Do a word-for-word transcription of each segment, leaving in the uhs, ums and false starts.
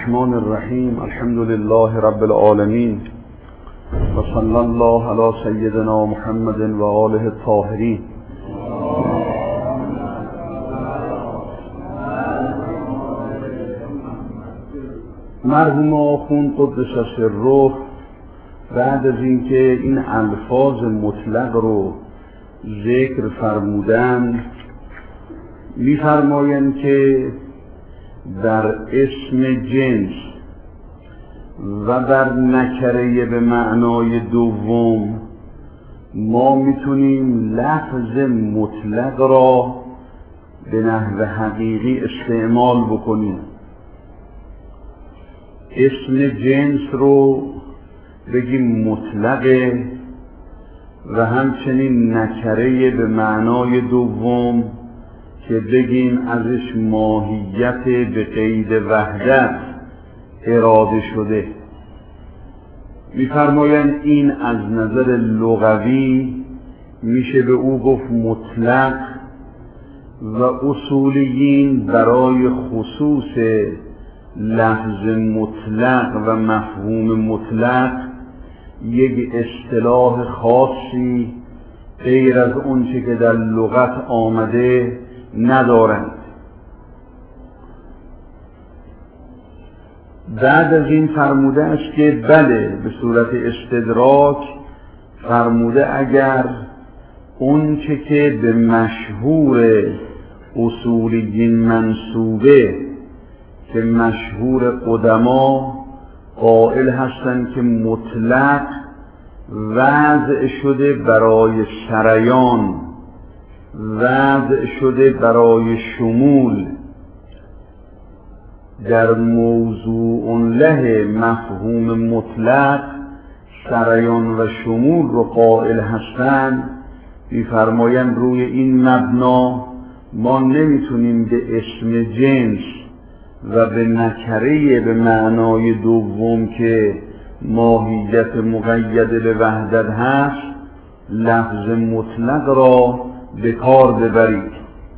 الرحمن الرحیم. الحمد لله رب العالمین و صلی الله علی سیدنا محمد و آله الطاهرین. مرحوم آخوند قدس سره بعد از اینکه این الفاظ مطلق رو ذکر فرمودند می‌فرمایند که در اسم جنس و در نکره به معنای دوم ما میتونیم لفظ مطلق را به نحو حقیقی استعمال بکنیم. اسم جنس رو بگیم مطلقه و همچنین نکره به معنای دوم که بگیم ازش ماهیت به قید وحدت اراده شده. می‌فرمایند این از نظر لغوی میشه به او گفت مطلق و اصولیین برای خصوص لفظ مطلق و مفهوم مطلق یک اصطلاح خاصی غیر از اونچه که در لغت آمده ندارند. بعد از این فرموده است که بله به صورت استدراک فرموده اگر اونچه که به مشهور اصولیین منسوبه که مشهور قدما قائل هستند که مطلق وضع شده برای سریان، وضع شده برای شمول، در موضوع له مفهوم مطلق سریان و شمول رو قائل هستند، می‌فرمایند روی این مبنا ما نمیتونیم به اسم جنس و به نکره به معنای دوم که ماهیت مقید به وحدت هست لفظ مطلق را به کار ببرید.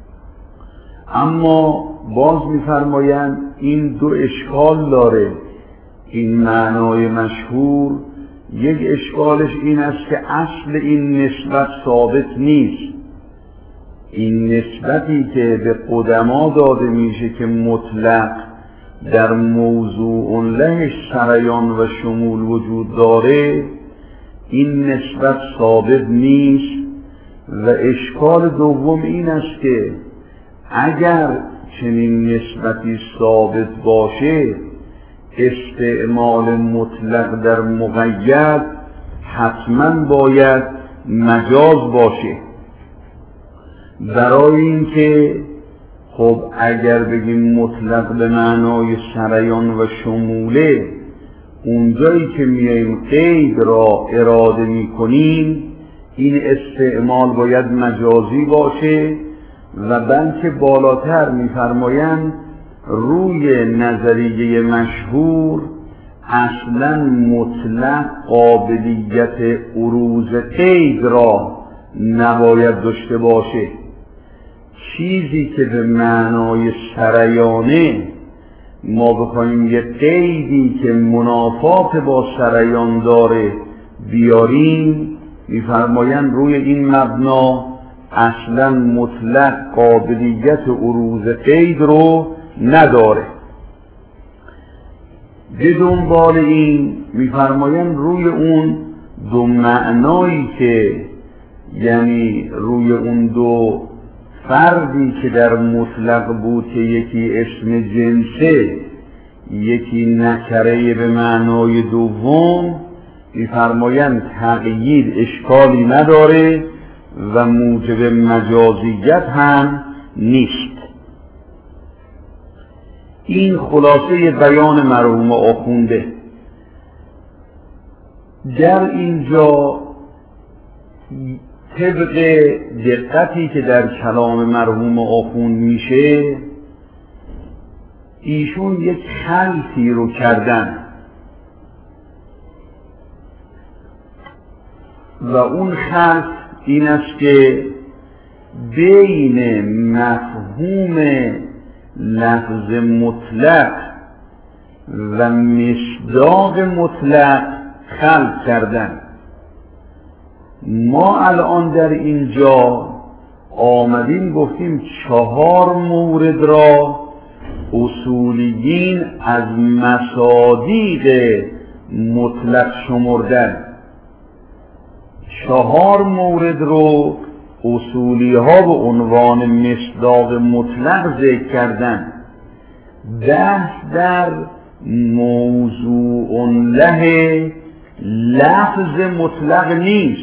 اما باز می‌فرمایند این دو اشکال داره. این معنای مشهور یک اشکالش این است که اصل این نسبت ثابت نیست. این نسبتی که به قدما داده میشه که مطلق در موضوع لهش سریان و شمول وجود داره این نسبت ثابت نیست و اشکال دوم این است که اگر چنین نسبتی ثابت باشه استعمال مطلق در مقید حتما باید مجاز باشه. برای اینکه خب اگر بگیم مطلق به معنای سریان و شموله اونجایی که میایم قید را اراده میکنیم این استعمال باید مجازی باشه و بلکه بالاتر میفرمایند روی نظریه مشهور اصلا مطلق قابلیت عروض قید را نباید داشته باشه. چیزی که به معنای سریانه ما بخوایم یه قیدی که منافات با سریان داره بیاریم می‌فرمایند روی این مبنا اصلا مطلق قابلیت عروض قید رو نداره. به دنبال این می‌فرمایند روی اون دو معنایی که یعنی روی اون دو فردی که در مطلق بود که یکی اسم جنسه یکی نکره به معنای دوم می‌فرمایند تقیید اشکالی نداره و موجب مجازیت هم نیست. این خلاصه بیان مرحوم آخونده. در اینجا طبق دقتی که در کلام مرحوم آخوند میشه ایشون یک خلطی رو کردن و اون خلط این است که بین مفهوم لفظ مطلق و مصداق مطلق خلق کردن. ما الان در اینجا آمدیم گفتیم چهار مورد را اصولیین از مصادیق مطلق شمردن. چهار مورد رو اصولی ها به عنوان مصداق مطلق ذکر کردن. بحث در موضوع له لفظ مطلق نیست.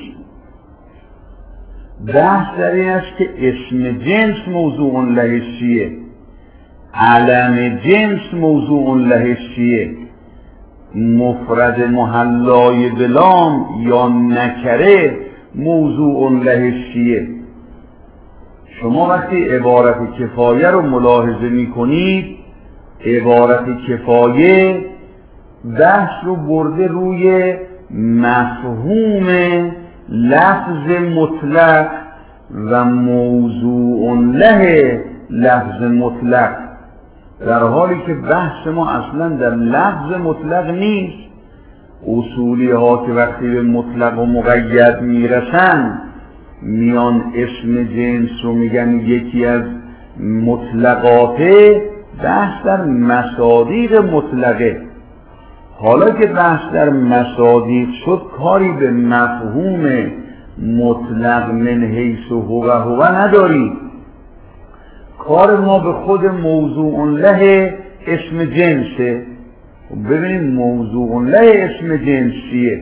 بحث در این است که اسم جنس موضوع له چیه، علم جنس موضوع له چیه، مفرد محلای بلام یا نکره موضوع له چیه. شما وقتی عبارت کفایه رو ملاحظه می کنید، عبارت کفایه بحث رو برده روی مفهوم لفظ مطلق و موضوع له لفظ مطلق، در حالی که بحث ما اصلا در لفظ مطلق نیست. اصولی ها که وقتی به مطلق و مقید میرسن میان اسم جنس رو میگن یکی از مطلقاته، بحث در مصادیق مطلقه. حالا که بحث در مصادیق شد کاری به مفهوم مطلق من حیث هو هو نداری، کار ما به خود موضوع له اسم جنسه. ببینیم موضوع له اسم جنس چیه.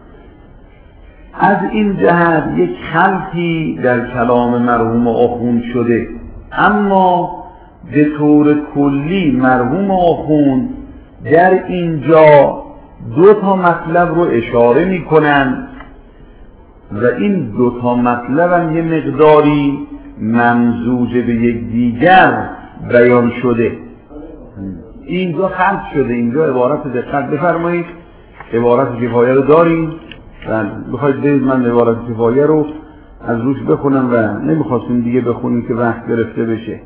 از این جهت یک خلطی در کلام مرحوم آخوند شده، اما به طور کلی مرحوم آخوند در اینجا دو تا مطلب رو اشاره می کنن و این دو تا مطلب هم یه مقداری ممزوج به یک دیگر بیان شده. اینجا خلط شده، اینجا عبارت دقت بفرمایید. عبارت کفایه رو داریم و بخواید برید من عبارت کفایه رو از روش بخونم و نمیخواستیم دیگه بخونیم که وقت گرفته بشه.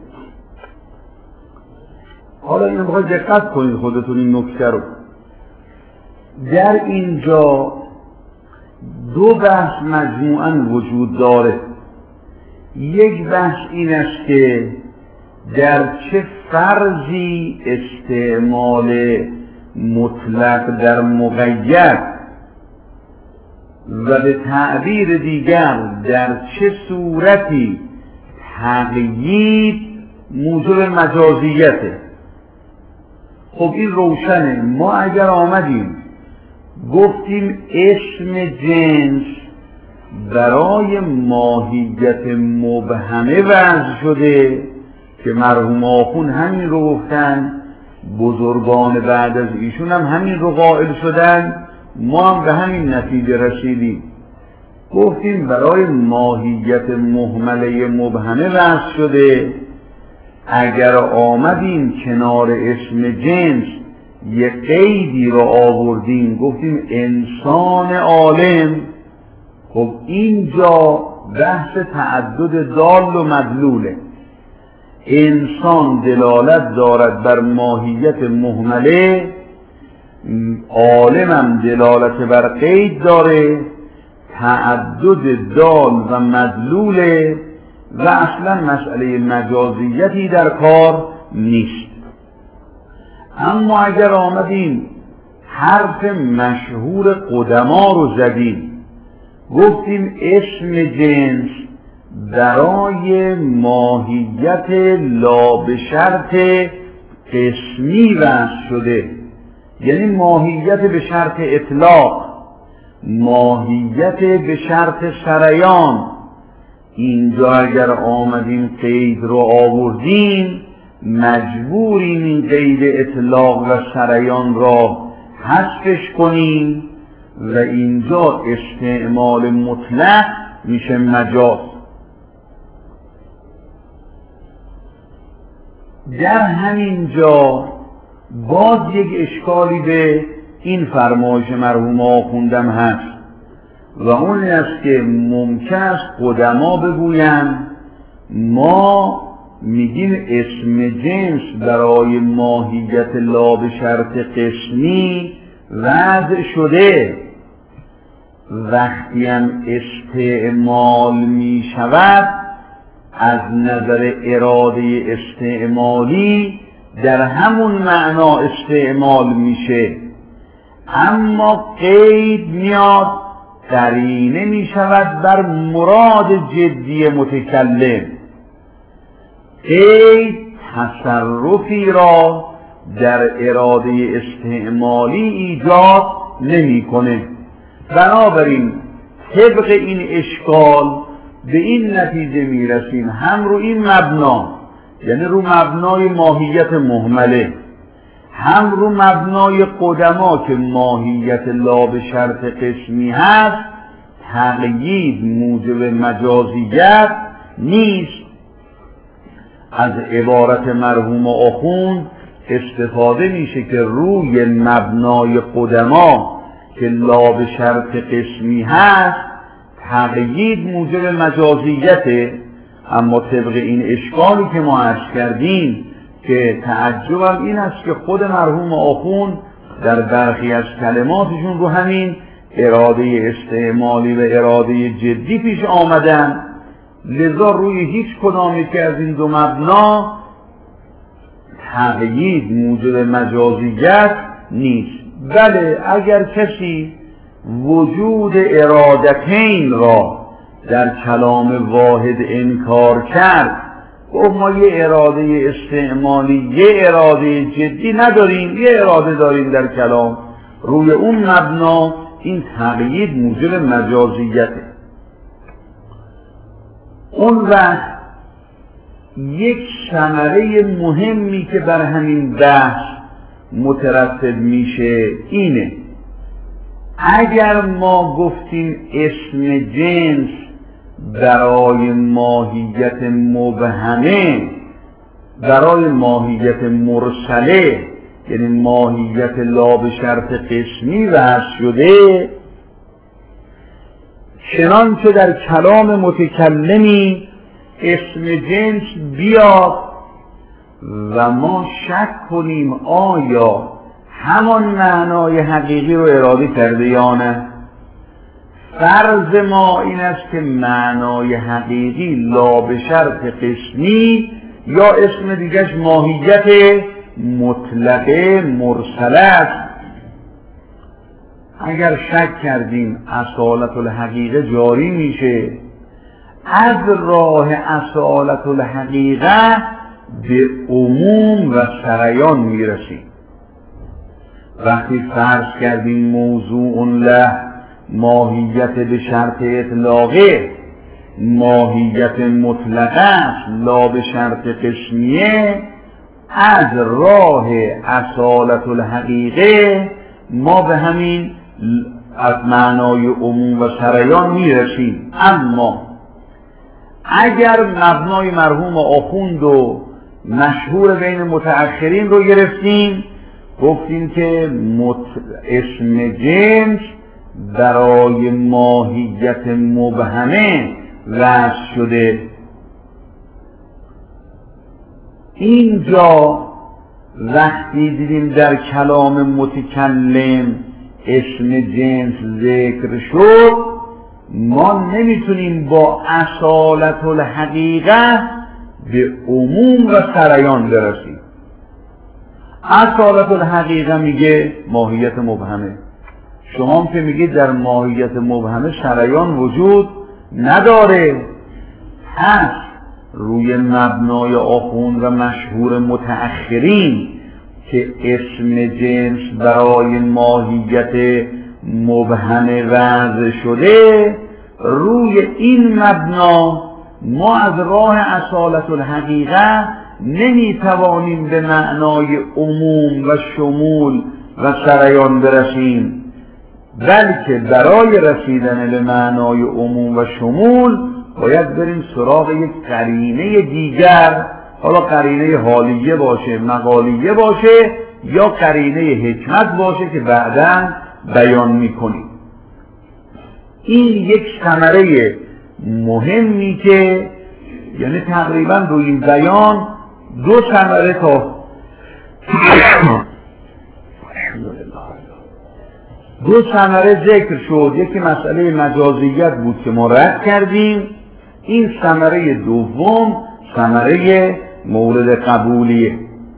حالا اینو بخواید دقت کنید خودتون این نکته رو. در اینجا دو بحث مجموعاً وجود داره. یک بحث این است که در چه فرضی استعمال مطلق در مقید و به تعبیر دیگر در چه صورتی تقیید موجب مجازیته. خب این روشنه. ما اگر آمدیم گفتیم اسم جنس برای ماهیت مبهمه وضع شده که مرحوم آخوند همین رو گفتن، بزرگان بعد از ایشون هم همین رو قائل شدن، ما هم به همین نتیجه رسیدیم. گفتیم برای ماهیت مهمله مبهمه وضع شده. اگر آمدیم کنار اسم جنس یه قیدی رو آوردیم گفتیم انسان عالم، خب اینجا بحث تعدد دال و مدلوله. انسان دلالت دارد بر ماهیت مهمله، عالمم دلالت بر قید داره، تعدد دال و مدلوله و اصلا مسئله مجازیتی در کار نیست. اما اگر آمدیم حرف مشهور قدما رو زدیم، گفتیم اسم جنس برای ماهیت لا به شرط قسمی وضع شده، یعنی ماهیت به شرط اطلاق، ماهیت به شرط سریان. اینجا اگر آمدیم قید رو آوردیم مجبوریم این قید اطلاق و سریان را حذفش کنیم و اینجا استعمال مطلق میشه مجاز. در همین جا باز یک اشکالی به این فرمایش مرحوم آخوندم هست و اون است که ممکن است قدما بگویند ما میگیم اسم جنس برای ماهیت لا به شرط قسمی وضع شده، وقتی هم استعمال می شود از نظر اراده استعمالی در همون معنا استعمال میشه، اما قید میاد قرینه می شود بر مراد جدی متکلم. قید تصرفی را در اراده استعمالی ایجاد نمیکنه. بنابراین طبق این اشکال به این نتیجه میرسیم هم رو این مبنا، یعنی رو مبنای ماهیت مهمله، هم رو مبنای قدما که ماهیت لا به شرط قسمی هست، تقیید موجب مجازیت نیست. از عبارت مرحوم آخوند استفاده میشه که روی مبنای قدما که لا به شرط قسمی هست تقیید موجب مجازیته، اما طبق این اشکالی که ما عرض کردیم که تعجبم این است که خود مرحوم آخوند در برخی از کلماتشون رو همین اراده استعمالی و اراده جدی پیش آمدن، لذا روی هیچ کدامی که از این دو مبنا تقیید موجب مجازیت نیست. بله اگر کسی وجود ارادتین را در کلام واحد انکار کرد، گفت ما یه اراده استعمالی یه اراده جدی نداریم، یه اراده داریم در کلام، روی اون مبنا این تقیید موجب مجازیته. اون وقت یک ثمره مهمی که بر همین بحث مترتب میشه اینه: اگر ما گفتیم اسم جنس برای ماهیت مبهمه، برای ماهیت مرسله، یعنی ماهیت لا به شرط قسمی وضع شده، چنانچه در کلام متکلمی اسم جنس بیاد و ما شک کنیم آیا همان معنای حقیقی رو اراده کرده یا نه، فرض ما این است که معنای حقیقی لا به شرط قسمی یا اسم دیگرش ماهیت مطلقه مرسله است. اگر شک کردیم اصالت الحقیقه جاری میشه، از راه اصالت الحقیقه به عموم و سریان میرسیم. وقتی فرض کردیم موضوع له ماهیت به شرط اطلاقه، ماهیت مطلقه است لا به شرط قسمیه، از راه اصالت الحقیقه ما به همین از معنای عموم و سریان میرسیم. اما اگر مبنای مرحوم آخوند و مشهور بین متأخرین رو گرفتیم، گفتیم که مت... اسم جنس برای ماهیت مبهمه وضع شده. اینجا وقتی دیدیم در کلام متکلم اسم جنس ذکر شد، ما نمیتونیم با اصالت الحقیقه به عموم و سریان برسیم. اصالت الحقیقه میگه ماهیت مبهمه، شما هم که میگید در ماهیت مبهمه سریان وجود نداره. پس روی مبنای آخوند و مشهور متأخرین که اسم جنس برای ماهیت مبهمه وضع شده، روی این مبنا ما از راه اصالت الحقیقه نمیتوانیم به معنای عموم و شمول و سریان برسیم، بلکه برای رسیدن به معنای عموم و شمول باید بریم سراغ یک قرینه دیگر، حالا قرینه حالیه باشه، مقالیه باشه، یا قرینه حکمت باشه که بعداً بیان میکنیم. این یک ثمره مهمی که یعنی تقریبا روی این بیان دو ثمره تا دو ثمره ذکر شد. یکی مسئله مجازیت بود که ما رد کردیم، این ثمره دوم ثمره مورد قبولیه.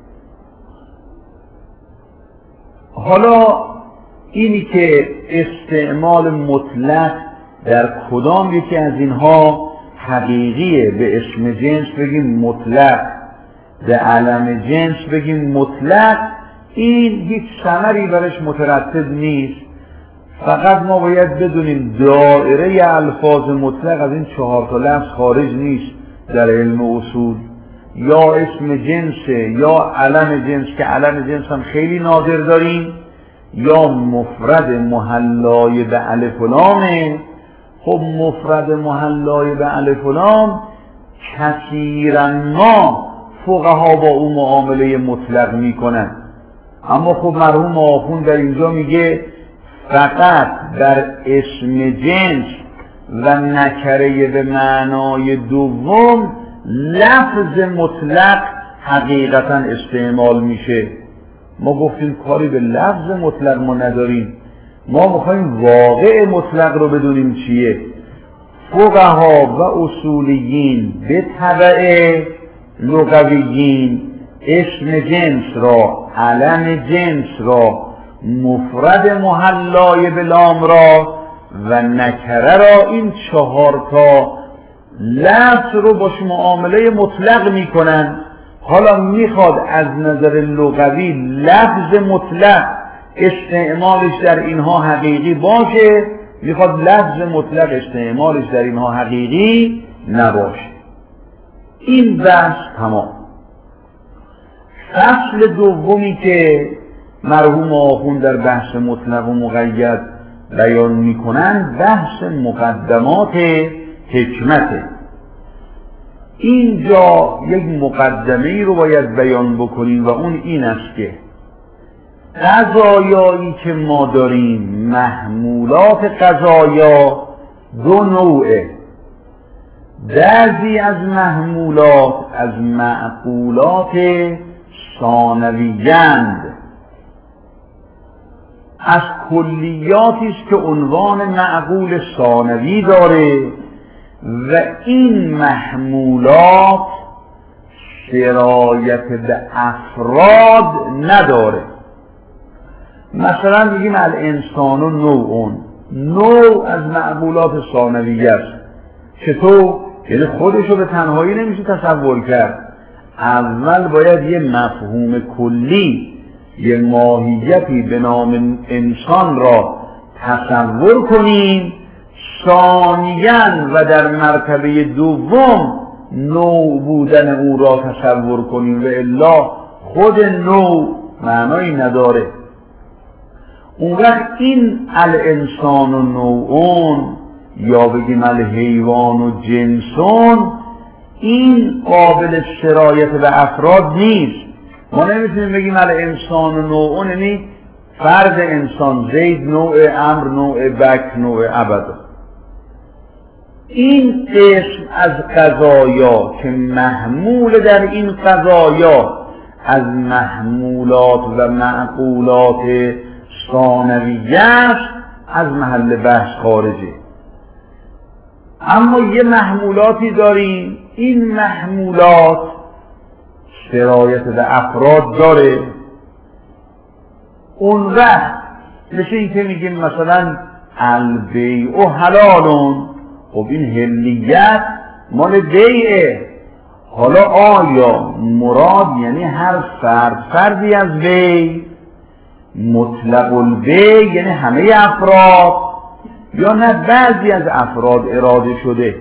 حالا اینی که استعمال مطلق در کدام یکی از اینها حقیقیه، به اسم جنس بگیم مطلق، به علم جنس بگیم مطلق، این هیچ ثمری برش مترتب نیست. فقط ما باید بدونیم دایره الفاظ مطلق از این چهار تا لفظ خارج نیست در علم اصول. یا اسم جنسه یا علم جنس، که علم جنس هم خیلی نادر داریم، یا مفرد محلای به الف و لامه. خب مفرد محلای به الف و لام کثیرا ما فقها با اون معامله مطلق میکنن، اما خب مرحوم آخوند در اینجا میگه فقط در اسم جنس و نکره به معنای دوم لفظ مطلق حقیقتا استعمال میشه. ما گفتیم کاری به لفظ مطلق ما نداریم، ما میخوایم واقع مطلق رو بدونیم چیه. فقها و اصولیین به تبع لغویین اسم جنس را، علم جنس را، مفرد محلای به لام را و نکره را، این چهار تا لفظ رو باش معامله مطلق میکنن. حالا میخواد از نظر لغوی لفظ مطلق استعمالش در اینها حقیقی باشه، میخواد لفظ مطلق استعمالش در اینها حقیقی نباشه. این بحث تمام. فصل دومی که مرحوم آخوند در بحث مطلق و مقید بیان میکنن بحث مقدمات حکمته. اینجا یک مقدمه ای رو باید بیان بکنیم و اون این است که قضایایی که ما داریم، محمولات قضایا دو نوعه. بعضی از محمولات از معقولات ثانوی‌اند، از کلیاتی است که عنوان معقول ثانوی داره و این محمولات سرایت به افراد نداره. مثلا میگیم الانسان و نوعون، نوع از معقولات ثانویه است. چطور؟ یعنی خودشو به تنهایی نمیشه تصور کرد. اول باید یه مفهوم کلی، یه ماهیتی به نام انسان را تصور کنیم، ثانیاً و در مرتبه دوم نوع بودن او را تصور کنیم و الا خود نوع معنایی نداره. اون وقت این الانسان و نوعون یا بگیم الحیوان و جنسون این قابل سرایت به افراد نیست. ما نمیتونیم بگیم الانسان و نوعون یعنی فرد انسان، زید نوع، امر نوع، بک نوع، ابدا. این قسم از قضایا که محمول در این قضایا از محمولات و معقولات ثانویه است، از محل بحث خارجه. اما یه محمولاتی داریم، این محمولات سرایت به افراد داره. اون وقت مثل این که میگیم مثلا البیع و حلالون، خب این حلیت مال بیعه. حالا آیا مراد یعنی هر فرد فردی از بیع، مطلق البیع یعنی همه افراد، یا نه بعضی از افراد اراده شده؟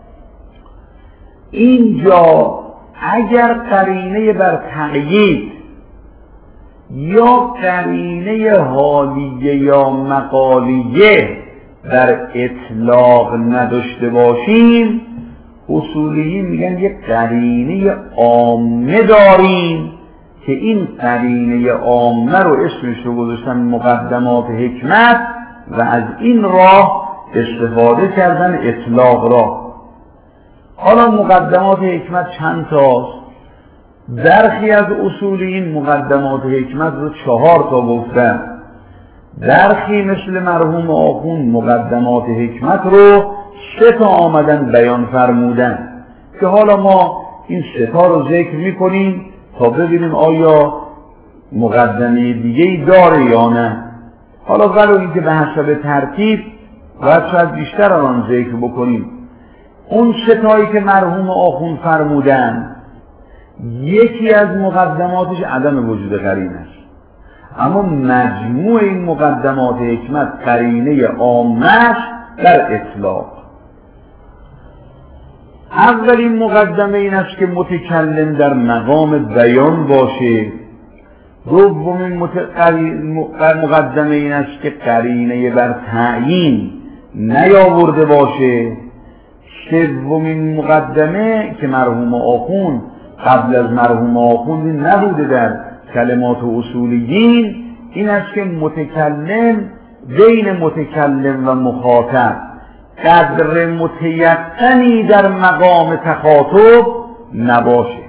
اینجا اگر قرینه بر تقیید یا قرینه حالیه یا مقالیه در اطلاق نداشته باشیم، اصولیین میگن یک قرینه عامه داریم که این قرینه عامه رو اسمش رو گذاشتن مقدمات حکمت و از این راه استفاده کردن اطلاق را. حالا مقدمات حکمت چند تاست؟ برخی از اصولیین مقدمات حکمت رو چهار تا گفتن، برخی مثل مرحوم آخوند مقدمات حکمت رو سه تا آمدن بیان فرمودن که حالا ما این سه تا رو ذکر میکنیم تا ببینیم آیا مقدمه دیگه‌ای داره یا نه. حالا ولو اینکه به حسب ترتیب باید شاید بیشتر آن ذکر بکنیم. اون سه تایی که مرحوم آخوند فرمودن، یکی از مقدماتش عدم وجود قرینه است، اما مجموع این مقدمات حکمت قرینه عامه در اطلاق. اولین مقدمه این است که متکلم در مقام بیان باشه. دومین مقدمه این است که قرینه بر تعیین نیاورده باشه. سومین مقدمه که مرحوم آخوند قبل از مرحوم آخوند نبوده در کلمات و اصولیین، این است که متکلم بین متکلم و مخاطب قدر متیقنی در مقام تخاطب نباشه.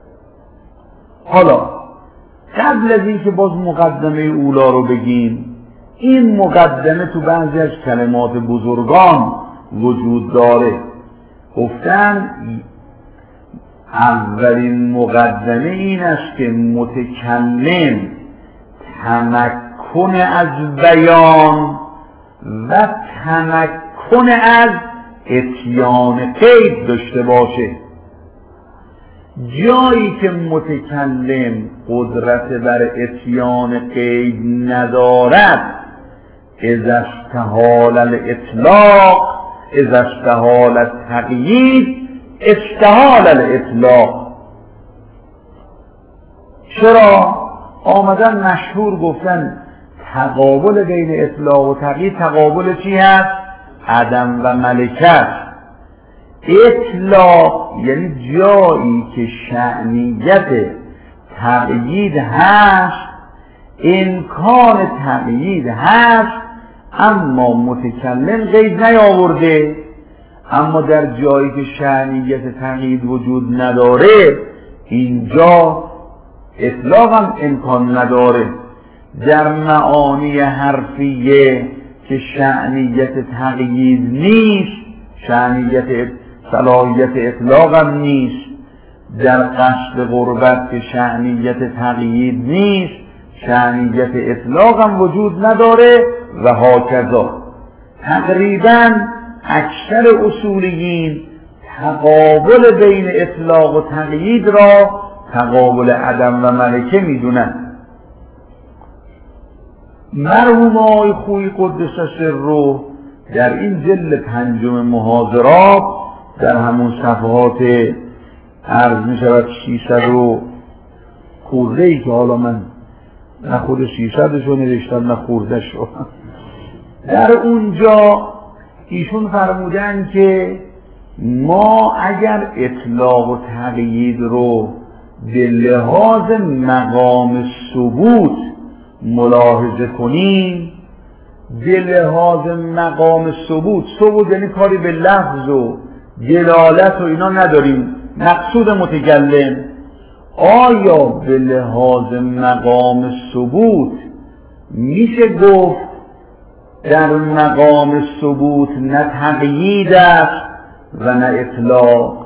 حالا قبل از این که باز مقدمه اولا رو بگیم، این مقدمه تو بعضی از کلمات بزرگان وجود داره. گفتن اولین مقدمه این است که متکلم تمکن از بیان و تمکن از اتیان قید داشته باشه. جایی که متکلم قدرت بر اتیان قید ندارد، اذا استحال الاطلاق اذا استحال التقیید استحال الاطلاق. چرا؟ آمدن مشهور گفتن تقابل بین اطلاق و تقیید تقابل چی هست؟ عدم و ملکت. اطلاق یعنی جایی که شأنیت تقیید هست، امکان تقیید هست، اما متکلم قید نیاورده. اما در جایی که شأنیت تقیید وجود نداره، اینجا اطلاق هم امکان نداره. در معانی حرفیه که شأنیت تقیید نیست، شأنیت صلاحیت اطلاق هم نیست. در قصد غربت که شأنیت تقیید نیست، شأنیت اطلاق هم وجود نداره و هاکذا. تقریباً اکثر اصولیین تقابل بین اطلاق و تقیید را تقابل عدم و ملکه میدونن. مرحوم آقای خویی قدس سره در این جلد پنجم محاضرات در همون صفحات عرض می شود ششصد و خورده ای که حالا من نه خود ششصدش رو نوشتم نه خوردهش رو، در اونجا ایشون فرمودن که ما اگر اطلاق و تقیید رو به لحاظ مقام ثبوت ملاحظه کنیم، به لحاظ مقام ثبوت، ثبوت یعنی کاری به لفظ و دلالت و اینا نداریم، مقصود متکلم، آیا به لحاظ مقام ثبوت میشه گفت در مقام ثبوت نه تقیید است و نه اطلاق؟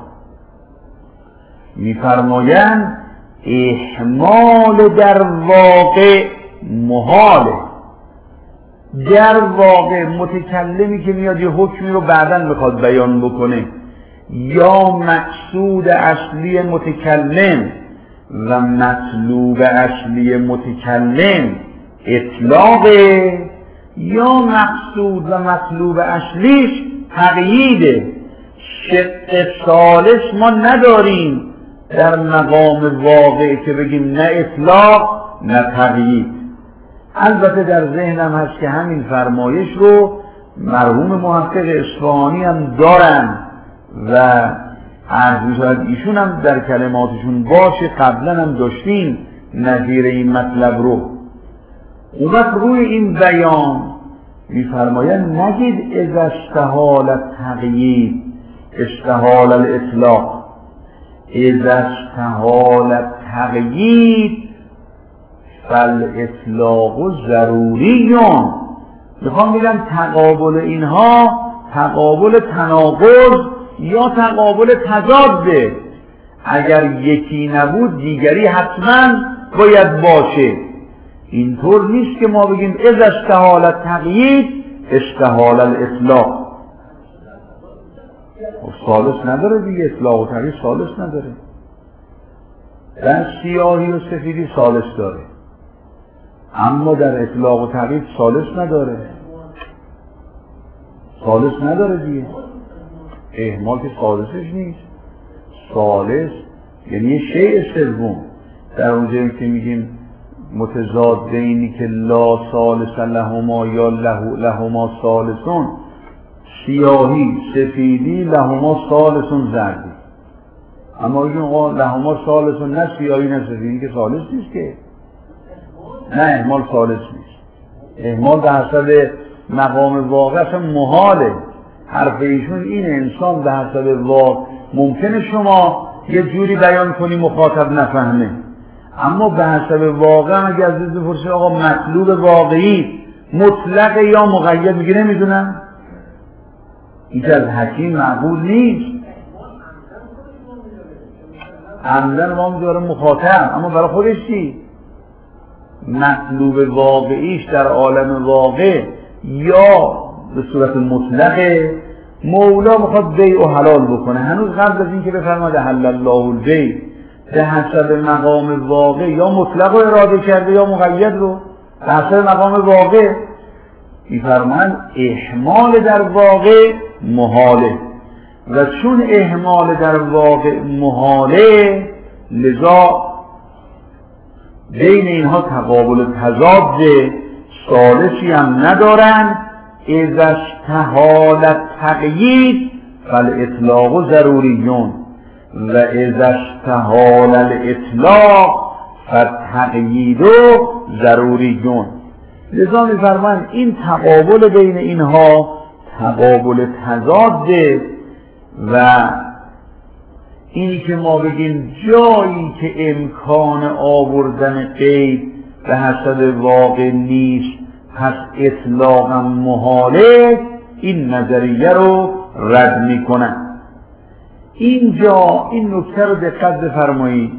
میفرمایند احمال در واقع محاله. در واقع متکلمی که میاد یه حکمی رو بعداً میخواد بیان بکنه، یا مقصود اصلی متکلم و مطلوب اصلی متکلم اطلاقه، یا مقصود و مطلوب اصلیش تقییده. شق ثالث ما نداریم در مقام واقع که بگیم نه اطلاق نه تقیید. البته در ذهنم هست که همین فرمایش رو مرحوم محقق اصفهانی هم دارن و عرض می‌شود ایشون هم در کلماتشون باشه، قبلا هم داشتیم نظیر این مطلب رو. اون وقت روی این بیان میفرمایند نگید اذا استحال التقیید استحال الاطلاق. اذا استحال التقیید فالاطلاق ضروریون. میخوام بگم تقابل اینها تقابل تناقض یا تقابل تضاده. اگر یکی نبود دیگری حتما باید باشه. اینطور نیست که ما بگیم اذا استحال التقیید استحال الاطلاق. ثالث نداره دیگه، اطلاق و تقیید ثالث نداره. در سیاهی و سفیدی ثالث داره، اما در اطلاق و تقیید ثالث نداره. ثالث نداره دیگه. اهمال که ثالثش نیست. ثالث یعنی شیء سوم. در اونجایی که میگیم متضادینی که لا ثالث لهما یا له لهما ثالثون، سیاهی سفیدی لهما ثالثون زردی. اما اگه لهما ثالثون نه سیاهی نه سفیدی که ثالث نیست که. نه اهمال ثالث نیست. اهمال به حسب مقام واقع اصلا محاله. حرف ایشون این انسان به حسب واقع ممکنه شما یه جوری بیان کنی مخاطب نفهمه، اما به حسب واقع اگه از دید بپرسی آقا مطلوب واقعی مطلق یا مقید میگه نمیدونم. این که از حکیم معقول نیست. عمدن ما میداره مخاطب، اما برای خودش چی؟ مطلوب واقعیش در عالم واقع یا به صورت مطلقه. مولا میخواد بیع و حلال بکنه، هنوز قبل از این که بفرماده حلل الله البیع، به حسب مقام واقع یا مطلق رو اراده کرده یا مقید رو. به حسب مقام واقع میفرمان احمال در واقع محاله، و چون احمال در واقع محاله لذا بین اینها تقابل تضاد ثالثی هم ندارن. اذا استحال التقیید فالاطلاق ضروریون و اذا استحال الاطلاق فالتقیید ضروریون. لذا می‌فرمایند این تقابل بین اینها تقابل تضاده، و اینی که ما بگیم جایی که امکان آوردن قید به حسب واقع نیست پس اطلاقا محاله، این نظریه رو رد میکنن. اینجا این نکته رو دقت بفرمایید.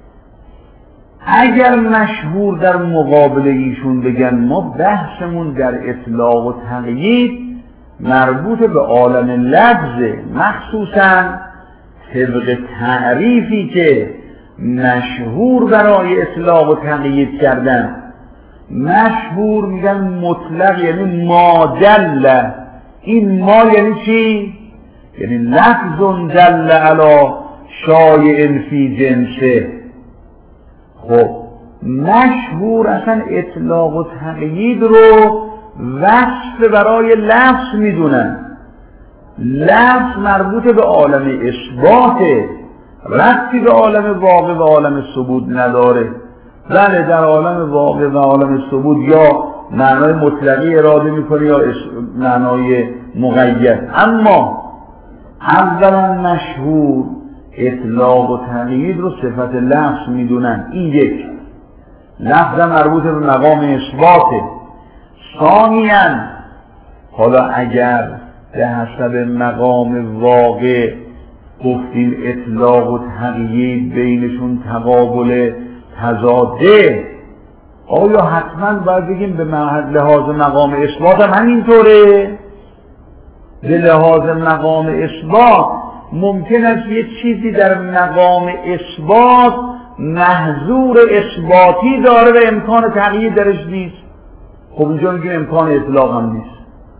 اگر مشهور در مقابل ایشون بگن ما بحثمون در اطلاق و تقیید مربوط به عالم لفظه، مخصوصا طبق تعریفی که مشهور برای اطلاق و تقیید کردن. مشهور میگن مطلق یعنی ما دل. این ما یعنی چی؟ یعنی لفظ دل علی شایع فی جنسه. خب مشهور اصلا اطلاق و تقیید رو وصف برای لفظ میدونن. لفظ مربوط به عالم اثباته، ربطی به عالم واقع و عالم ثبوت نداره. بله در عالم واقع و عالم ثبوت یا معنای مطلقی اراده میکنه یا معنای مقید، اما اولا مشهور اطلاق و تقیید رو صفت لفظ میدونن. این یک لفظ مربوط به مقام اثباته. ثانیاً حالا اگر به حسب مقام واقع گفتیم اطلاق و تقیید بینشون تقابل تضاده، آیا حتما باید بگیم به لحاظ مقام اثبات هم همینطوره؟ به لحاظ مقام اثبات ممکن است یه چیزی در مقام اثبات محظور اثباتی داره و امکان تقیید درش نیست. خب اینجا میگیم امکان اطلاق هم نیست.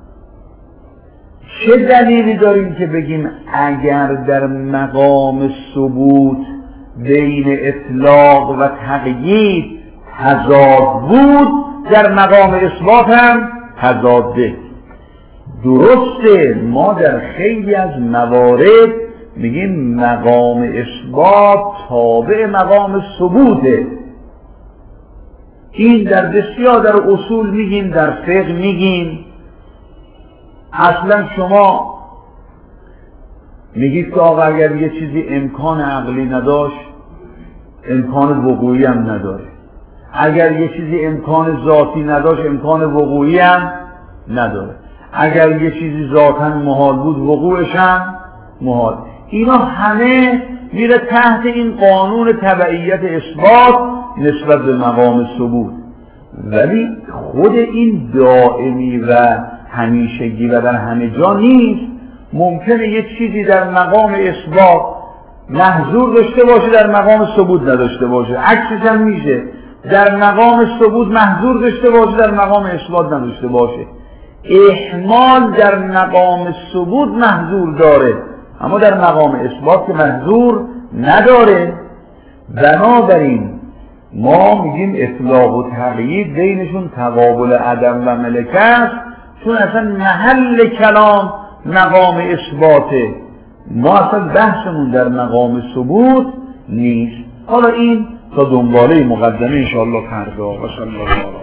چه دلیلی داریم که بگیم اگر در مقام ثبوت بین اطلاق و تقیید تضاد بود در مقام اثبات هم تضاده؟ درسته ما در خیلی از موارد میگیم مقام اثبات تابع مقام ثبوته. این در بسیار در اصول میگیم، در فقه میگیم. اصلا شما میگید که آقا اگر یه چیزی امکان عقلی نداشت امکان وقوعی هم نداره، اگر یه چیزی امکان ذاتی نداشت امکان وقوعی هم نداره، اگر یه چیزی ذاتاً محال بود وقوعش هم محال. اینا همه میره تحت این قانون تبعیت اثبات نسبت به مقام ثبوت. ولی خود این دائمی و همیشگی و در همه جا نیست. ممکنه یه چیزی در مقام اثبات محظور داشته باشه در مقام ثبوت نداشته باشه، عکسش هم میشه، در مقام ثبوت محظور داشته باشه در مقام اثبات نداشته باشه. احمال در مقام ثبوت محظور داره اما در مقام اثبات که محظور نداره. بنابراین ما میگیم اطلاق و تقیید بینشون تقابل عدم و ملکه است، چون اصلا محل کلام مقام اثباته، ما اصلا بحثمون در مقام ثبوت نیست. حالا این تا دنباله مقدمه انشاءالله فردا. و صلی الله علیه